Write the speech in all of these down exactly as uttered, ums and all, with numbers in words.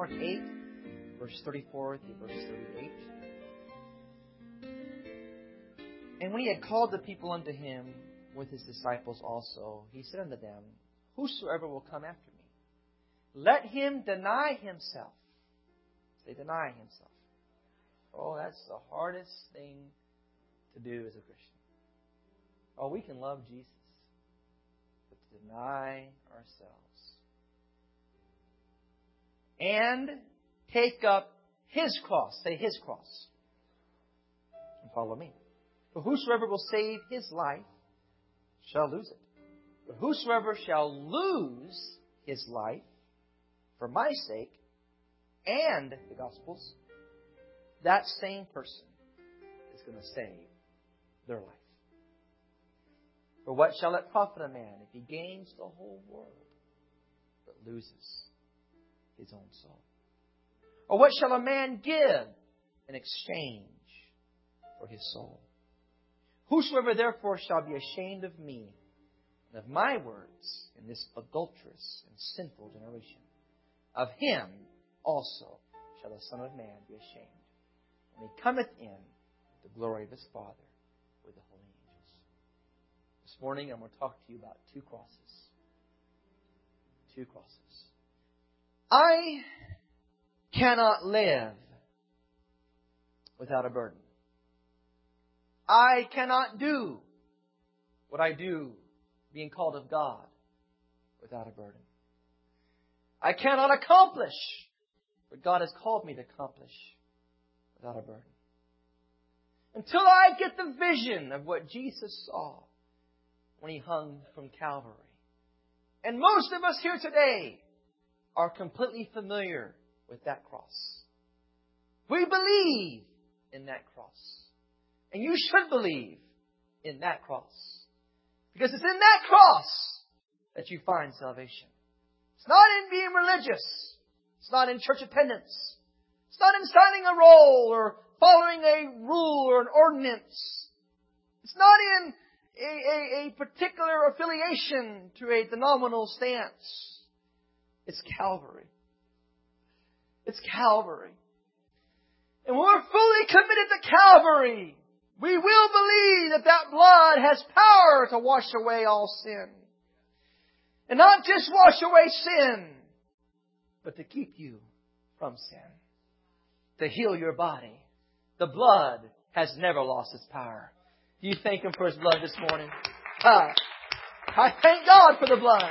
Mark eight, verse thirty-four through verse thirty-eight. And when he had called the people unto him with his disciples also, he said unto them, Whosoever will come after me, let him deny himself. Say, deny himself. Oh, that's the hardest thing to do as a Christian. Oh, we can love Jesus, but to deny ourselves. And take up His cross. Say, His cross. And follow me. For whosoever will save his life shall lose it. But whosoever shall lose his life for my sake and the gospel's, that same person is going to save their life. For what shall it profit a man if he gains the whole world but loses his own soul? Or what shall a man give in exchange for his soul? Whosoever therefore shall be ashamed of me and of my words in this adulterous and sinful generation, of him also shall the Son of Man be ashamed, when He cometh in the glory of His Father with the holy angels. This morning I'm going to talk to you about two crosses. Two crosses. I cannot live without a burden. I cannot do what I do being called of God without a burden. I cannot accomplish what God has called me to accomplish without a burden. Until I get the vision of what Jesus saw when He hung from Calvary. And most of us here today are completely familiar with that cross. We believe in that cross. And you should believe in that cross. Because it's in that cross that you find salvation. It's not in being religious. It's not in church attendance. It's not in signing a roll or following a rule or an ordinance. It's not in a, a, a particular affiliation to a denominational stance. It's Calvary. It's Calvary. And when we're fully committed to Calvary, we will believe that that blood has power to wash away all sin. And not just wash away sin, but to keep you from sin. To heal your body. The blood has never lost its power. Do you thank Him for His blood this morning? Ah, I thank God for the blood.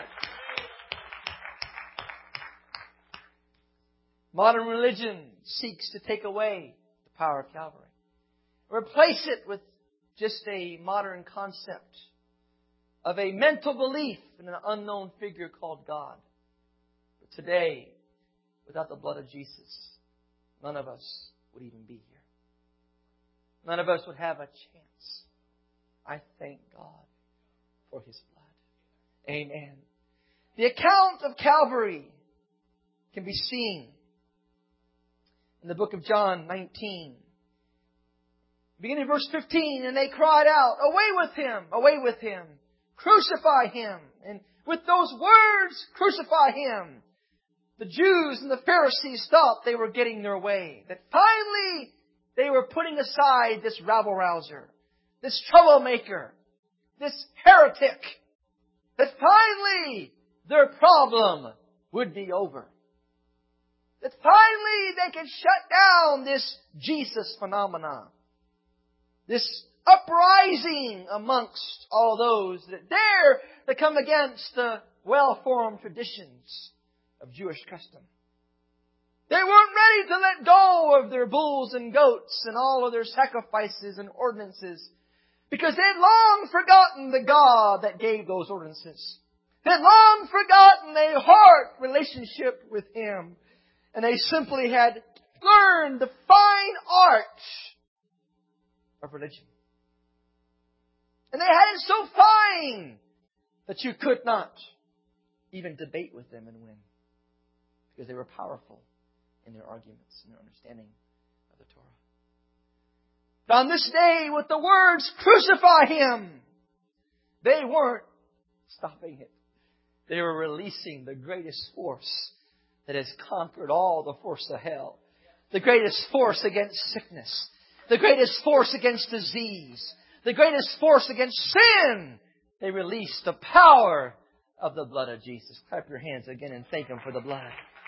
Modern religion seeks to take away the power of Calvary. Replace it with just a modern concept of a mental belief in an unknown figure called God. But today, without the blood of Jesus, none of us would even be here. None of us would have a chance. I thank God for His blood. Amen. The account of Calvary can be seen in the book of John nineteen. Beginning in verse fifteen, and they cried out, Away with Him! Away with Him! Crucify Him! And with those words, crucify Him! The Jews and the Pharisees thought they were getting their way. That finally they were putting aside this rabble-rouser, this troublemaker, this heretic. That finally their problem would be over. That finally they could shut down this Jesus phenomenon. This uprising amongst all those that dare to come against the well-formed traditions of Jewish custom. They weren't ready to let go of their bulls and goats and all of their sacrifices and ordinances, because they'd long forgotten the God that gave those ordinances. They'd long forgotten a heart relationship with Him. And they simply had learned the fine art of religion. And they had it so fine that you could not even debate with them and win. Because they were powerful in their arguments and their understanding of the Torah. But on this day, with the words, crucify Him, they weren't stopping it. They were releasing the greatest force that has conquered all the force of hell. The greatest force against sickness. The greatest force against disease. The greatest force against sin. They released the power of the blood of Jesus. Clap your hands again and thank Him for the blood.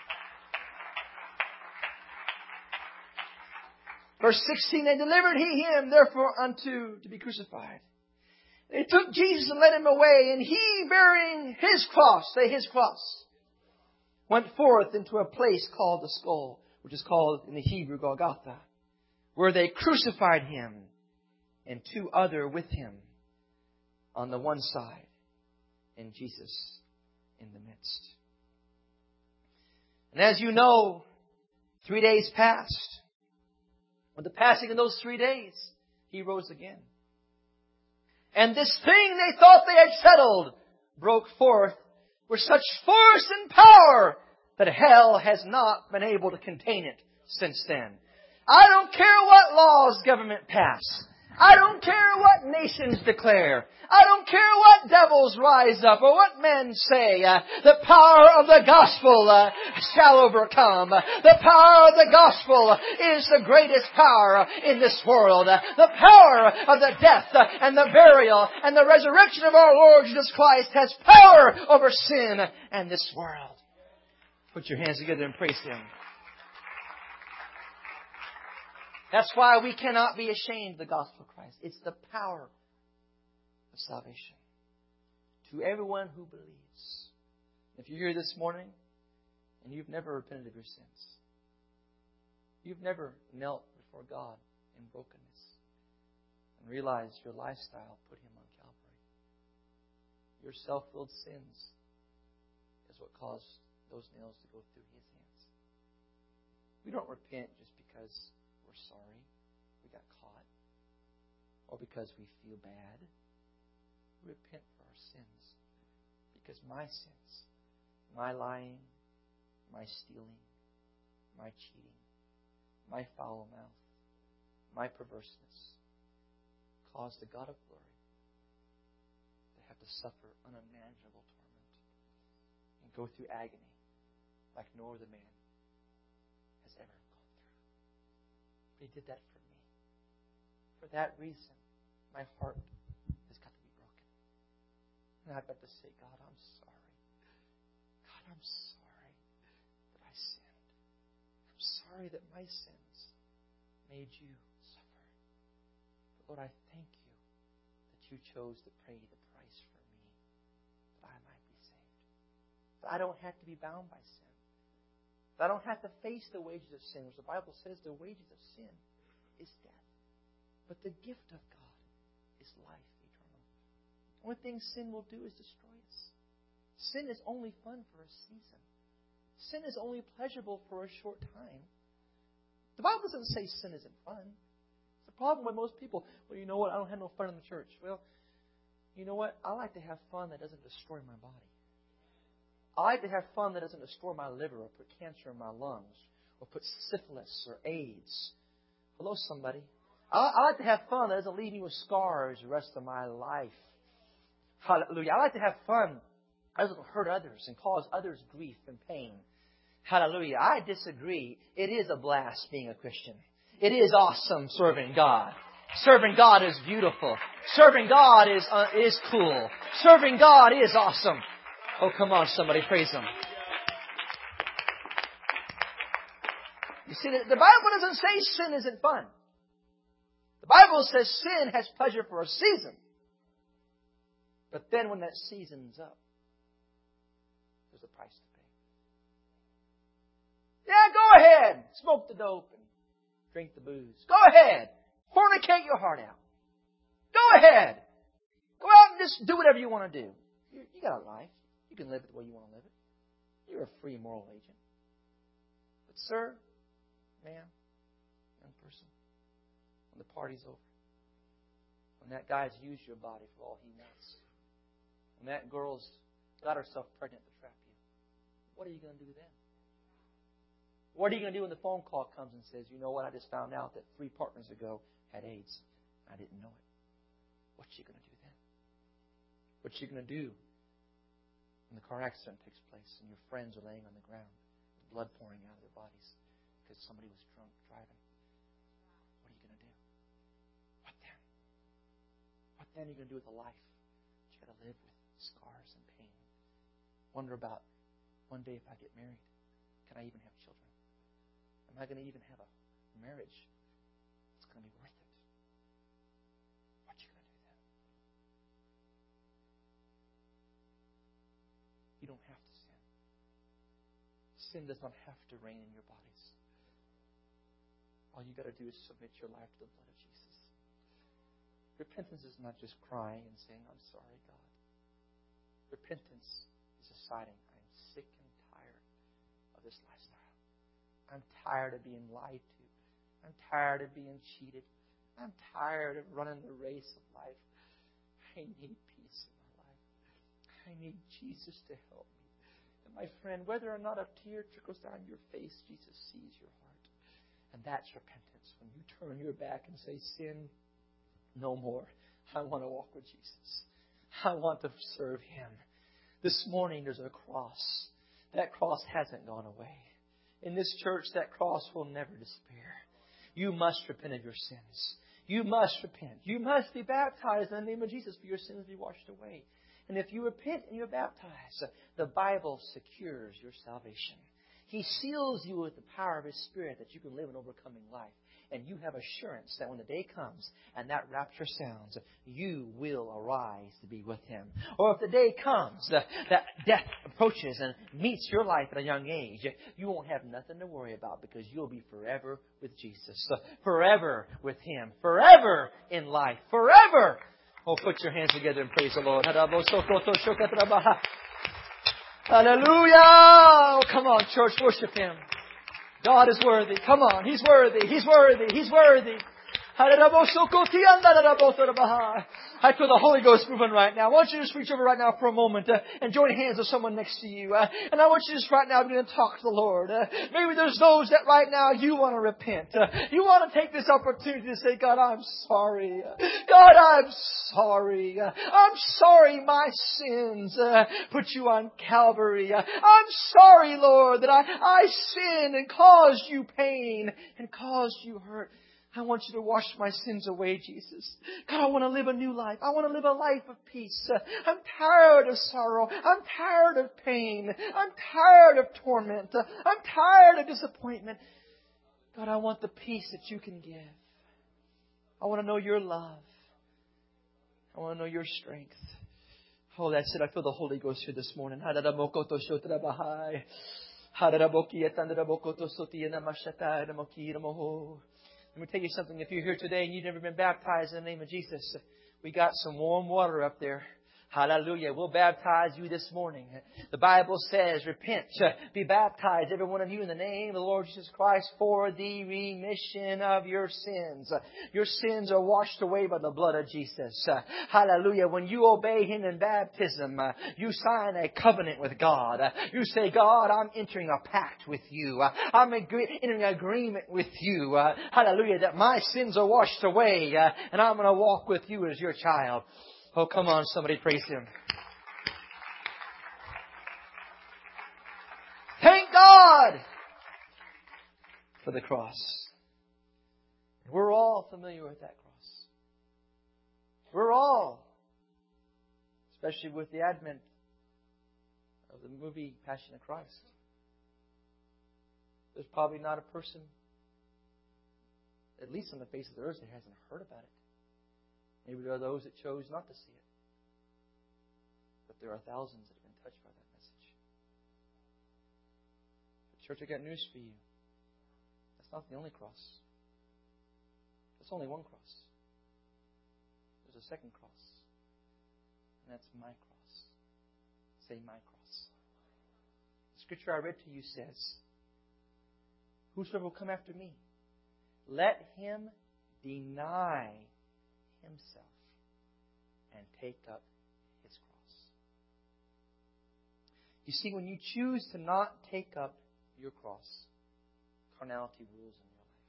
Verse sixteen, they delivered He Him, therefore, unto to be crucified. They took Jesus and led Him away, and He, bearing His cross, say His cross, went forth into a place called the Skull, which is called in the Hebrew Golgotha, where they crucified Him and two other with Him on the one side, and Jesus in the midst. And as you know, three days passed. With the passing of those three days, He rose again. And this thing they thought they had settled broke forth with such force and power that hell has not been able to contain it since then. I don't care what laws government pass. I don't care what nations declare. I don't care what devils rise up or what men say. Uh, the power of the gospel uh, shall overcome. The power of the gospel is the greatest power in this world. Uh, the power of the death uh, and the burial and the resurrection of our Lord Jesus Christ has power over sin and this world. Put your hands together and praise Him. That's why we cannot be ashamed of the gospel of Christ. It's the power of salvation to everyone who believes. If you're here this morning and you've never repented of your sins, you've never knelt before God in brokenness and realized your lifestyle put Him on Calvary, your self-willed sins is what caused those nails to go through His hands. We don't repent just because we're sorry we got caught or because we feel bad. We repent for our sins because my sins, my lying, my stealing, my cheating, my foul mouth, my perverseness caused the God of glory to have to suffer unimaginable torment and go through agony like no other man has ever gone through. But He did that for me. For that reason, my heart has got to be broken. And I've got to say, God, I'm sorry. God, I'm sorry that I sinned. I'm sorry that my sins made You suffer. But Lord, I thank You that You chose to pay the price for me that I might be saved. That I don't have to be bound by sin. That I don't have to face the wages of sin, which the Bible says the wages of sin is death. But the gift of God is life eternal. The only thing sin will do is destroy us. Sin is only fun for a season. Sin is only pleasurable for a short time. The Bible doesn't say sin isn't fun. It's the problem with most people. Well, you know what? I don't have no fun in the church. Well, you know what? I like to have fun that doesn't destroy my body. I like to have fun that doesn't destroy my liver or put cancer in my lungs or put syphilis or AIDS. Hello, somebody. I, I like to have fun that doesn't leave me with scars the rest of my life. Hallelujah. I like to have fun that doesn't hurt others and cause others grief and pain. Hallelujah. I disagree. It is a blast being a Christian. It is awesome serving God. Serving God is beautiful. Serving God is uh, is cool. Serving God is awesome. Oh, come on, somebody. Praise Him. You see, the Bible doesn't say sin isn't fun. The Bible says sin has pleasure for a season. But then when that season's up, there's a price to pay. Yeah, go ahead. Smoke the dope and drink the booze. Go ahead. Fornicate your heart out. Go ahead. Go out and just do whatever you want to do. You, you got a life. You can live it the way you want to live it. You're a free moral agent. But sir, ma'am, young person, when the party's over, when that guy's used your body for all he wants, when that girl's got herself pregnant to trap you, what are you going to do then? What are you going to do when the phone call comes and says, you know what, I just found out that three partners ago had AIDS. I didn't know it. What's she going to do then? What's she going to do when the car accident takes place and your friends are laying on the ground with blood pouring out of their bodies because somebody was drunk driving. What are you going to do? What then? What then are you going to do with a life that you got to live with scars and pain? Wonder about one day if I get married, can I even have children? Am I going to even have a marriage that's going to be worth it? What are you going to do then? You don't have to sin. Sin does not have to reign in your bodies. All you got to do is submit your life to the blood of Jesus. Repentance is not just crying and saying, I'm sorry, God. Repentance is deciding, I'm sick and tired of this lifestyle. I'm tired of being lied to. I'm tired of being cheated. I'm tired of running the race of life. I need peace in my life. I need Jesus to help me. And my friend, whether or not a tear trickles down your face, Jesus sees your heart. And that's repentance. When you turn your back and say, sin, no more. I want to walk with Jesus. I want to serve Him. This morning there's a cross. That cross hasn't gone away. In this church, that cross will never despair. You must repent of your sins. You must repent. You must be baptized in the name of Jesus for your sins to be washed away. And if you repent and you're baptized, the Bible secures your salvation. He seals you with the power of His Spirit that you can live an overcoming life. And you have assurance that when the day comes and that rapture sounds, you will arise to be with Him. Or if the day comes uh, that death approaches and meets your life at a young age, you won't have nothing to worry about because you'll be forever with Jesus. Uh, forever with Him. Forever in life. Forever. Oh, put your hands together and praise the Lord. Hallelujah! Oh, come on, church, worship Him. God is worthy. Come on. He's worthy. He's worthy. He's worthy. I feel the Holy Ghost moving right now. I want you to just reach over right now for a moment uh, and join hands with someone next to you. Uh, and I want you just right now to begin to talk to the Lord. Uh, maybe there's those that right now you want to repent. Uh, you want to take this opportunity to say, God, I'm sorry. Uh, God, I'm sorry. Uh, I'm sorry my sins uh, put you on Calvary. Uh, I'm sorry, Lord, that I, I sinned and caused you pain and caused you hurt. I want you to wash my sins away, Jesus. God, I want to live a new life. I want to live a life of peace. I'm tired of sorrow. I'm tired of pain. I'm tired of torment. I'm tired of disappointment. God, I want the peace that you can give. I want to know your love. I want to know your strength. Oh, that's it. I feel the Holy Ghost here this morning. Let me tell you something. If you're here today and you've never been baptized in the name of Jesus, we got some warm water up there. Hallelujah. We'll baptize you this morning. The Bible says, repent, be baptized, every one of you, in the name of the Lord Jesus Christ for the remission of your sins. Your sins are washed away by the blood of Jesus. Hallelujah. When you obey Him in baptism, you sign a covenant with God. You say, God, I'm entering a pact with you. I'm entering an agreement with you. Hallelujah. That my sins are washed away and I'm going to walk with you as your child. Oh, come on, somebody praise Him. Thank God for the cross. We're all familiar with that cross. We're all, especially with the advent of the movie Passion of Christ. There's probably not a person, at least on the face of the earth, that hasn't heard about it. Maybe there are those that chose not to see it. But there are thousands that have been touched by that message. But church, I got news for you. That's not the only cross. That's only one cross. There's a second cross. And that's my cross. Say my cross. The scripture I read to you says, whosoever will come after me, let him deny himself and take up his cross. You see, when you choose to not take up your cross, carnality rules in your life.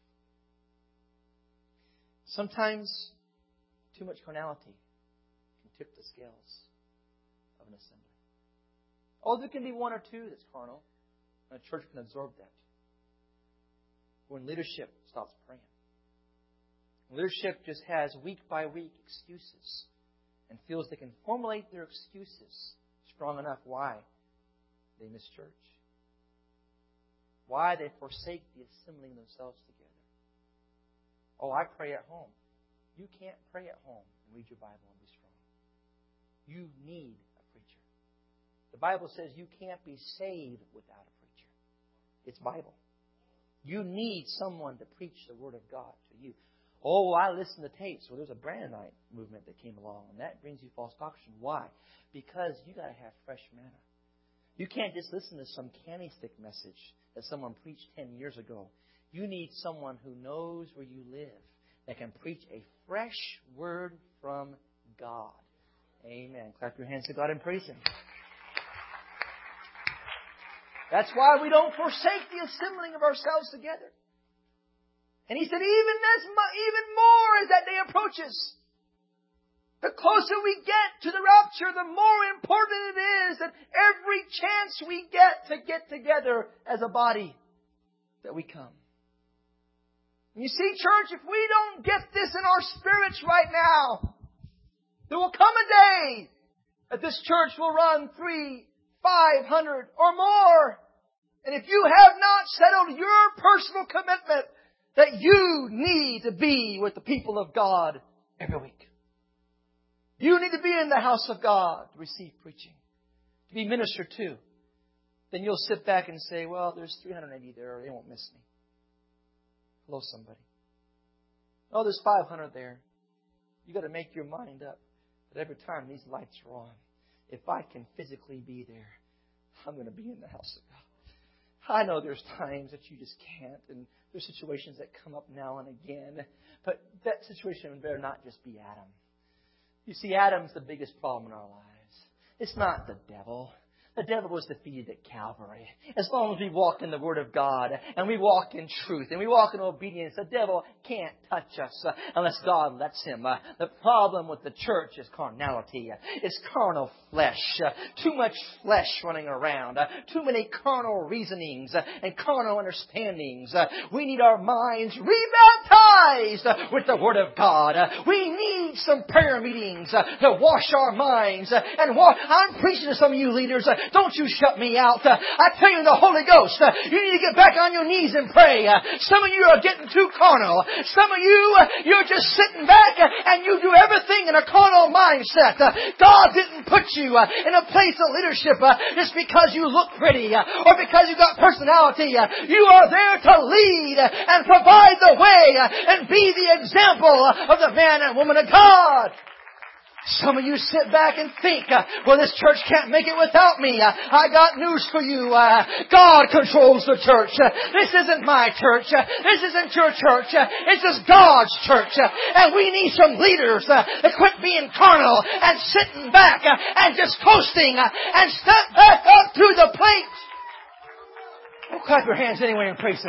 Sometimes too much carnality can tip the scales of an assembly. Oh, there can be one or two that's carnal. And a church can absorb that. When leadership stops praying. Leadership just has week by week excuses and feels they can formulate their excuses strong enough why they miss church. Why they forsake the assembling themselves together. Oh, I pray at home. You can't pray at home and read your Bible and be strong. You need a preacher. The Bible says you can't be saved without a preacher. It's Bible. You need someone to preach the Word of God to you. Oh, I listen to tapes. Well, there's a Brandonite movement that came along, and that brings you false doctrine. Why? Because you got to have fresh manna. You can't just listen to some candy stick message that someone preached ten years ago. You need someone who knows where you live that can preach a fresh word from God. Amen. Clap your hands to God and praise Him. That's why we don't forsake the assembling of ourselves together. And He said, even as even more as that day approaches, the closer we get to the rapture, the more important it is that every chance we get to get together as a body, that we come. And you see, church, if we don't get this in our spirits right now, there will come a day that this church will run three, five hundred or more. And if you have not settled your personal commitment that you need to be with the people of God every week. You need to be in the house of God to receive preaching, to be ministered to. Then you'll sit back and say, well, there's three hundred eighty there. They won't miss me. Hello, somebody. Oh, there's five hundred there. You've got to make your mind up that every time these lights are on, if I can physically be there, I'm going to be in the house of God. I know there's times that you just can't, and there's situations that come up now and again. But that situation better not just be Adam. You see, Adam's the biggest problem in our lives. It's not the devil. The devil was defeated at Calvary. As long as we walk in the Word of God and we walk in truth and we walk in obedience, the devil can't touch us uh, unless God lets him. Uh, the problem with the church is carnality. Uh, it's carnal flesh. Uh, too much flesh running around. Uh, too many carnal reasonings uh, and carnal understandings. Uh, we need our minds rebaptized uh, with the Word of God. Uh, we need some prayer meetings uh, to wash our minds. Uh, and wa- I'm preaching to some of you leaders. Uh, Don't you shut me out. Uh, I tell you, the Holy Ghost, uh, you need to get back on your knees and pray. Uh, some of you are getting too carnal. Some of you, uh, you're just sitting back uh, and you do everything in a carnal mindset. Uh, God didn't put you uh, in a place of leadership uh, just because you look pretty uh, or because you got personality. Uh, you are there to lead uh, and provide the way uh, and be the example uh, of the man and woman of God. Some of you sit back and think, uh, well, this church can't make it without me. Uh, I got news for you. Uh, God controls the church. Uh, this isn't my church. Uh, this isn't your church. Uh, this is God's church. Uh, and we need some leaders uh, that quit being carnal and sitting back uh, and just coasting uh, and step back up to the plate. Oh, clap your hands anyway and praise Him.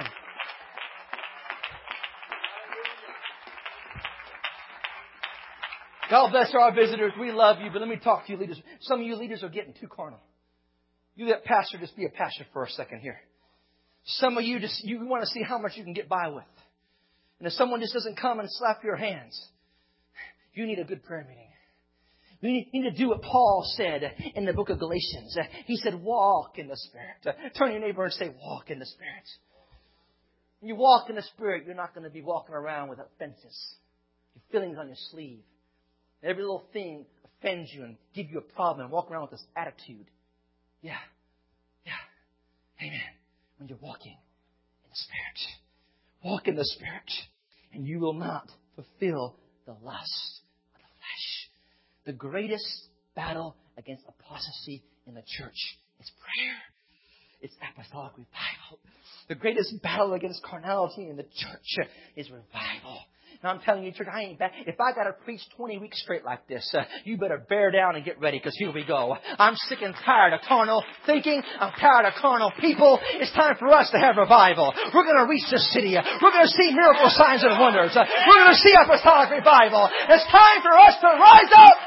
God bless our visitors. We love you, but let me talk to you leaders. Some of you leaders are getting too carnal. You let pastor just be a pastor for a second here. Some of you just, you want to see how much you can get by with. And if someone just doesn't come and slap your hands, you need a good prayer meeting. You need, you need to do what Paul said in the book of Galatians. He said, walk in the Spirit. Turn to your neighbor and say, walk in the Spirit. When you walk in the Spirit, you're not going to be walking around with offenses. Your feelings on your sleeve. Every little thing offends you and give you a problem and walk around with this attitude. Yeah. Yeah. Amen. When you're walking in the Spirit. Walk in the Spirit. And you will not fulfill the lust of the flesh. The greatest battle against apostasy in the church is prayer. It's apostolic revival. The greatest battle against carnality in the church is revival. And I'm telling you, church, I ain't bad. If I got to preach twenty weeks straight like this, uh, you better bear down and get ready, because here we go. I'm sick and tired of carnal thinking. I'm tired of carnal people. It's time for us to have revival. We're going to reach this city. We're going to see miracle signs and wonders. We're going to see apostolic revival. It's time for us to rise up.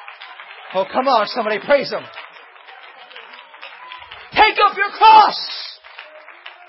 Oh, come on, somebody praise Him. Take up your cross.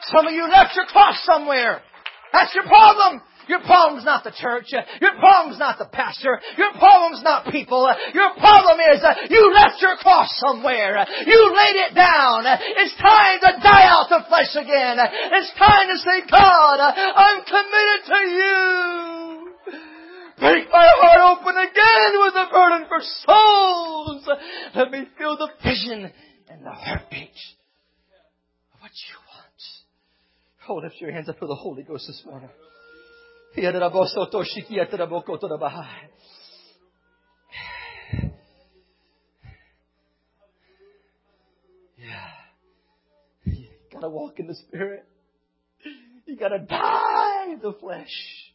Some of you left your cross somewhere. That's your problem. Your problem's not the church. Your problem's not the pastor. Your problem's not people. Your problem is you left your cross somewhere. You laid it down. It's time to die out the flesh again. It's time to say, God, I'm committed to you. Break my heart open again with a burden for souls. Let me feel the vision and the heartbeat of what you want. Oh, lift your hands up for the Holy Ghost this morning. Yeah. You gotta walk in the Spirit. You gotta die the flesh.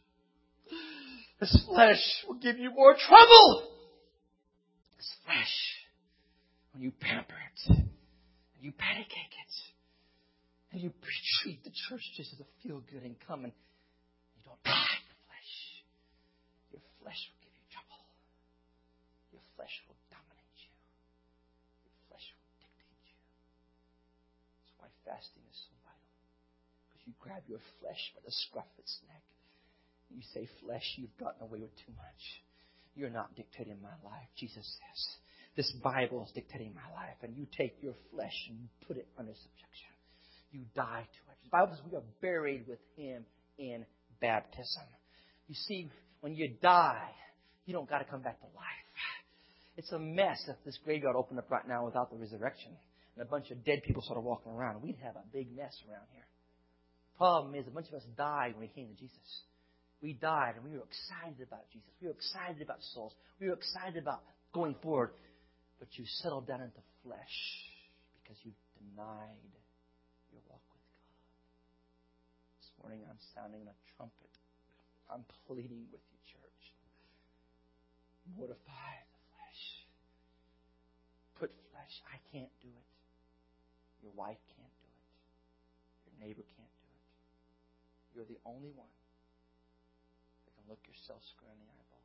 This flesh will give you more trouble. This flesh, when you pamper it, and you patty cake it, and you treat the church just as a feel good and come and you don't die the flesh. Your flesh will give you trouble. Your flesh will dominate you. Your flesh will dictate you. That's why fasting is so vital. Because you grab your flesh by the scruff of its neck. You say, flesh, you've gotten away with too much. You're not dictating my life. Jesus says, this Bible is dictating my life. And you take your flesh and you put it under subjection. You die to it. The Bible says we are buried with Him in baptism. You see, when you die, you don't got to come back to life. It's a mess if this graveyard opened up right now without the resurrection and a bunch of dead people started walking around. We'd have a big mess around here. Problem is, a bunch of us died when we came to Jesus. We died and we were excited about Jesus. We were excited about souls. We were excited about going forward. But you settled down into flesh because you denied your walk with God. This morning I'm sounding a trumpet. I'm pleading with you, church. Mortify the flesh. Put flesh. I can't do it. Your wife can't do it. Your neighbor can't do it. You're the only one. Look yourself square in the eyeball.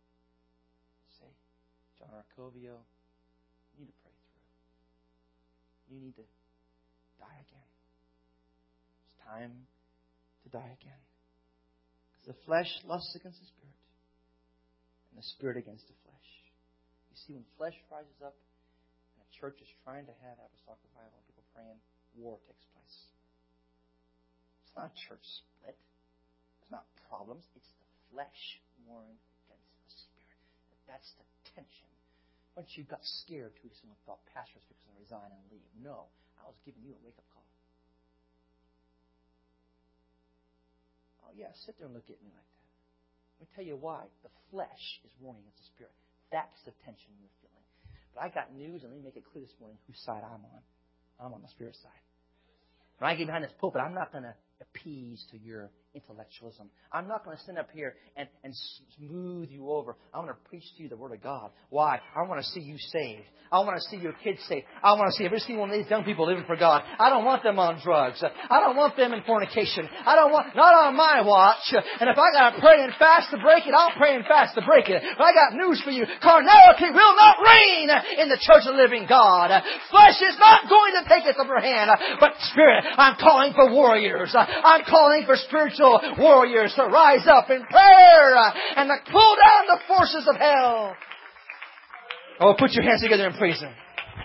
Say, John Arcovio, you need to pray through. You need to die again. It's time to die again. Because the flesh lusts against the Spirit. And the Spirit against the flesh. You see, when flesh rises up and a church is trying to have apostolic revival and people praying, war takes place. It's not a church split. It's not problems. It's flesh warring against the Spirit. That's the tension. Once you got scared two weeks ago and thought pastor was fixing to resign and leave. No, I was giving you a wake-up call. Oh yeah, sit there and look at me like that. Let me tell you why. The flesh is warring against the Spirit. That's the tension you're feeling. But I got news, and let me make it clear this morning whose side I'm on. I'm on the Spirit side. When I get behind this pulpit, I'm not going to appease to your intellectualism. I'm not going to stand up here and, and smooth you over. I'm going to preach to you the Word of God. Why? I want to see you saved. I want to see your kids saved. I want to see every single one of these young people living for God. I don't want them on drugs. I don't want them in fornication. I don't want, not on my watch. And if I got to pray and fast to break it, I'll pray and fast to break it. But I got news for you. Carnality will not reign in the church of the living God. Flesh is not going to take its upper hand. But Spirit, I'm calling for warriors. I'm calling for spiritual warriors to rise up in prayer and to pull down the forces of hell. Oh, put your hands together and praise Him.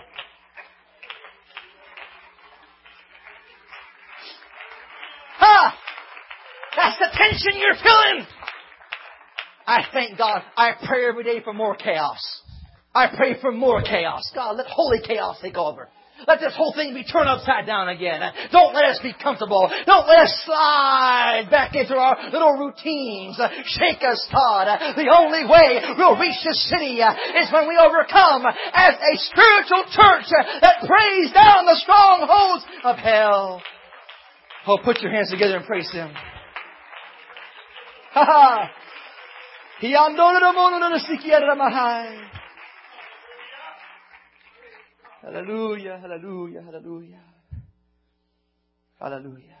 Ha! That's the tension you're feeling. I thank God. I pray every day for more chaos. I pray for more chaos. God, let holy chaos take over. Let this whole thing be turned upside down again. Don't let us be comfortable. Don't let us slide back into our little routines. Shake us, God. The only way we'll reach this city is when we overcome as a spiritual church that prays down the strongholds of hell. Oh, put your hands together and praise Him. Ha ha! Hallelujah, hallelujah, hallelujah. Hallelujah.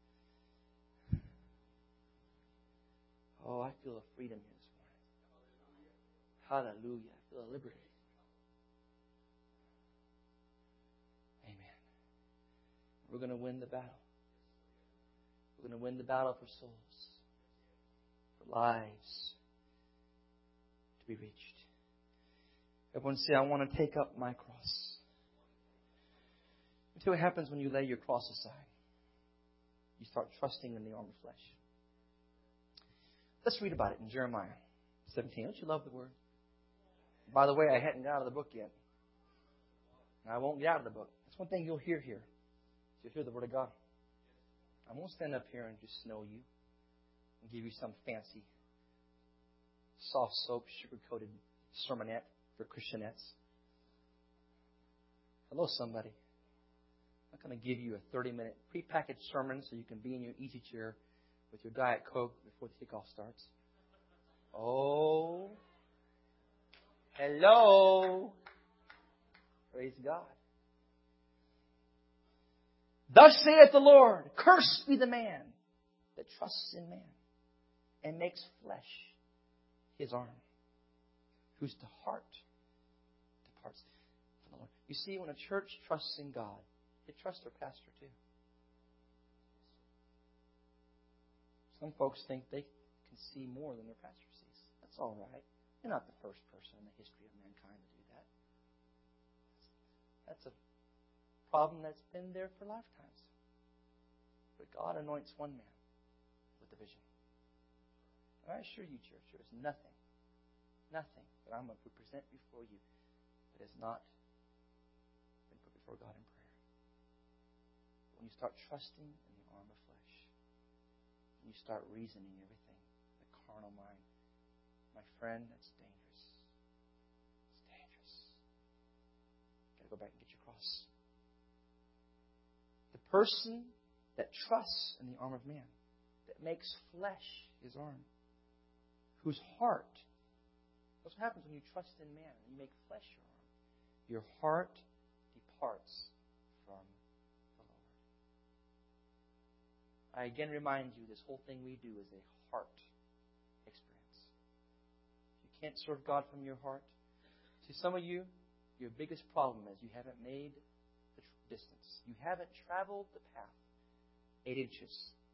Oh, I feel a freedom here this morning. Hallelujah. I feel a liberty. Amen. We're going to win the battle. We're going to win the battle for souls, for lives to be reached. Everyone say, I want to take up my cross. See what happens when you lay your cross aside. You start trusting in the arm of flesh. Let's read about it in Jeremiah seventeen. Don't you love the Word? By the way, I hadn't got out of the book yet. And I won't get out of the book. That's one thing you'll hear here. You'll hear the Word of God. I won't stand up here and just know you and give you some fancy, soft soap, sugar-coated sermonette for Christianettes. Hello, somebody. I'm not going to give you a thirty-minute prepackaged sermon so you can be in your easy chair with your Diet Coke before the kickoff starts. Oh. Hello. Praise God. Thus saith the Lord, cursed be the man that trusts in man and makes flesh his arm, whose heart departs from the Lord. You see, when a church trusts in God, they trust their pastor too. Some folks think they can see more than their pastor sees. That's all right. You're not the first person in the history of mankind to do that. That's a problem that's been there for lifetimes. But God anoints one man with the vision. And I assure you, church, there is nothing, nothing that I'm going to present before you that has not been put before God in prayer. When you start trusting in the arm of flesh, when you start reasoning everything, the carnal mind, my friend, that's dangerous. It's dangerous. You've got to go back and get your cross. The person that trusts in the arm of man, that makes flesh his arm, whose heart, that's what happens when you trust in man and you make flesh your arm. Your heart departs from the Lord. I again remind you, this whole thing we do is a heart experience. You can't serve God from your heart. See, some of you, your biggest problem is you haven't made the distance. You haven't traveled the path eight inches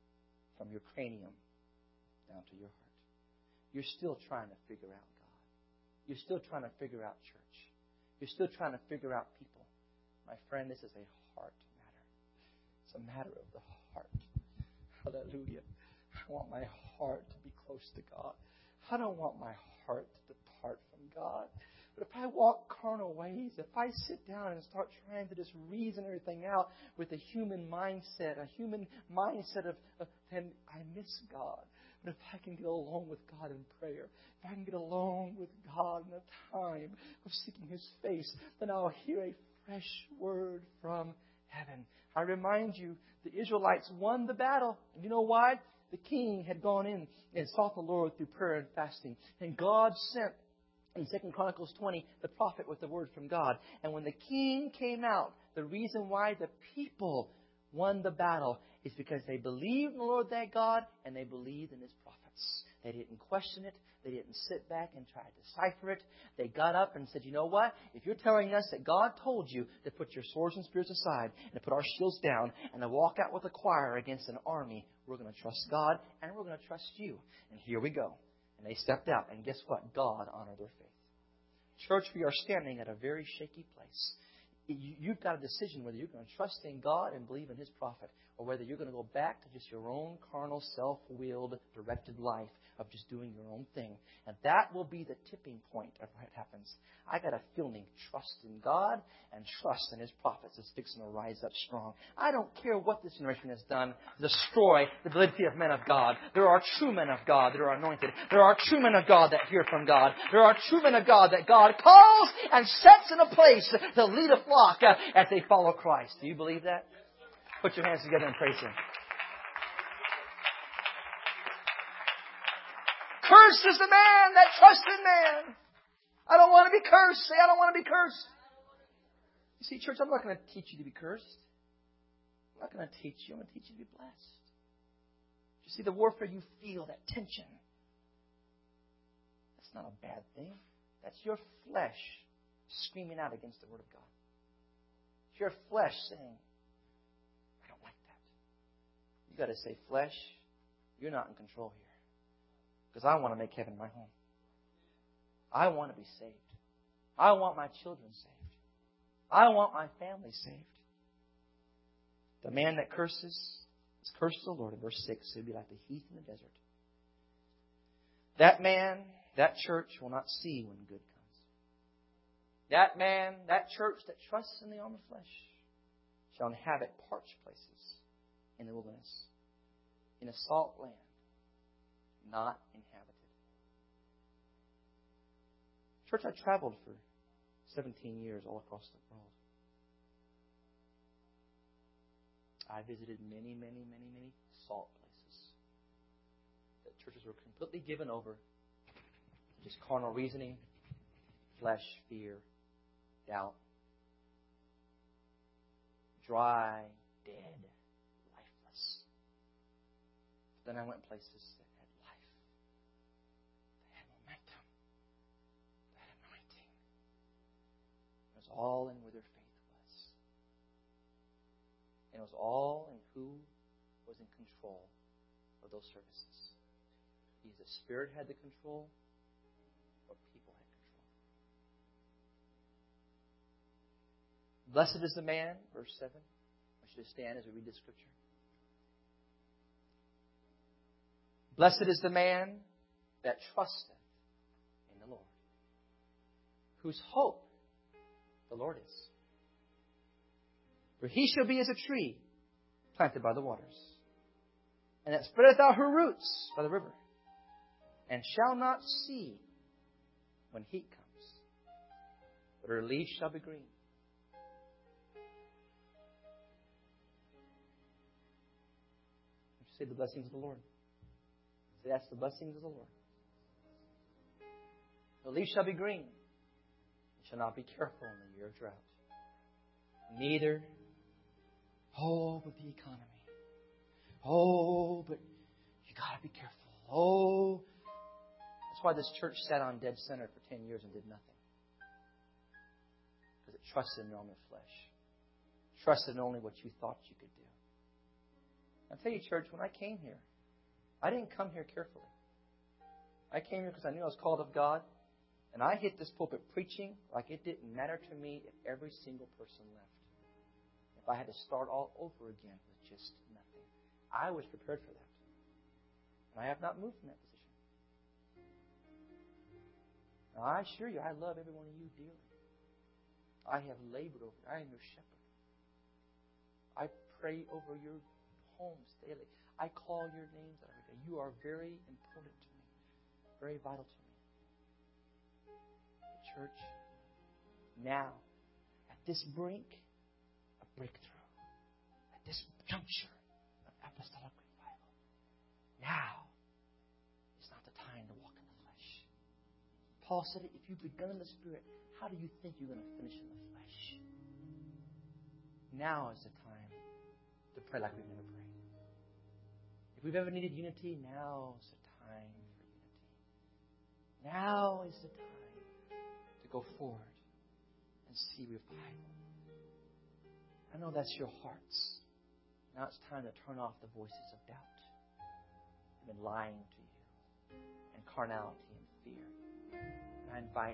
from your cranium down to your heart. You're still trying to figure out God. You're still trying to figure out church. You're still trying to figure out people. My friend, this is a heart matter. It's a matter of the heart. Hallelujah. I want my heart to be close to God. I don't want my heart to depart from God. But if I walk carnal ways, if I sit down and start trying to just reason everything out with a human mindset, a human mindset of, of then I miss God. But if I can get alone with God in prayer, if I can get alone with God in the time of seeking His face, then I'll hear a fresh word from heaven. I remind you, the Israelites won the battle. And you know why? The king had gone in and sought the Lord through prayer and fasting. And God sent, in Second Chronicles twenty, the prophet with the word from God. And when the king came out, the reason why the people won the battle is because they believed in the Lord their God and they believed in His prophets. They didn't question it. They didn't sit back and try to decipher it. They got up and said, you know what? If you're telling us that God told you to put your swords and spears aside and to put our shields down and to walk out with a choir against an army, we're going to trust God and we're going to trust you. And here we go. And they stepped out. And guess what? God honored their faith. Church, we are standing at a very shaky place. You've got a decision whether you're going to trust in God and believe in His prophet or whether you're going to go back to just your own carnal, self-willed, directed life of just doing your own thing. And that will be the tipping point of what happens. I got a feeling trust in God and trust in His prophets is fixing to rise up strong. I don't care what this generation has done to destroy the validity of men of God. There are true men of God that are anointed. There are true men of God that hear from God. There are true men of God that God calls and sets in a place to lead a flock as they follow Christ. Do you believe that? Put your hands together and praise Him. Cursed is the man that trusts in man. I don't want to be cursed. Say, I don't want to be cursed. You see, church, I'm not going to teach you to be cursed. I'm not going to teach you. I'm going to teach you to be blessed. You see, the warfare you feel, that tension, that's not a bad thing. That's your flesh screaming out against the Word of God. It's your flesh saying, I don't like that. got to say, flesh, you're not in control here. Because I want to make heaven my home. I want to be saved. I want my children saved. I want my family saved. The man that curses is cursed the Lord in verse six. He'll be like the heath in the desert. That man, that church will not see when good comes. That man, that church that trusts in the arm of flesh shall inhabit parched places in the wilderness, in a salt land, not inhabited. Church, I traveled for seventeen years all across the world. I visited many, many, many, many salt places that churches were completely given over to just carnal reasoning, flesh, fear, doubt, dry, dead, lifeless. Then I went places that had life, that had momentum, that had anointing. It was all in where their faith was. And it was all in who was in control of those services. Either the Spirit had the control or people had control. Blessed is the man, verse seven. I should stand as we read the scripture. Blessed is the man that trusteth in the Lord, whose hope the Lord is. For he shall be as a tree planted by the waters, and that spreadeth out her roots by the river, and shall not see when heat comes, but her leaves shall be green. Say the blessings of the Lord. Say that's the blessings of the Lord. The leaves shall be green. You shall not be careful in the year of drought. Neither, oh, but the economy. Oh, but you got to be careful. Oh, that's why this church sat on dead center for ten years and did nothing. Because it trusted in your own flesh. Trusted in only what you thought you could do. I'll tell you, church, when I came here, I didn't come here carefully. I came here because I knew I was called of God. And I hit this pulpit preaching like it didn't matter to me if every single person left. If I had to start all over again with just nothing. I was prepared for that. And I have not moved from that position. Now, I assure you, I love every one of you dearly. I have labored over you. I am your shepherd. I pray over your homes daily. I call your names out every day. You are very important to me. Very vital to me. The church, now, at this brink of breakthrough, at this juncture of apostolic revival, now is not the time to walk in the flesh. Paul said, if you've begun in the Spirit, how do you think you're going to finish in the flesh? Now is the time to pray like we've never prayed. If we've ever needed unity, now is the time for unity. Now is the time to go forward and see revival. I know that's your hearts. Now it's time to turn off the voices of doubt and lying to you and carnality and fear. And I invite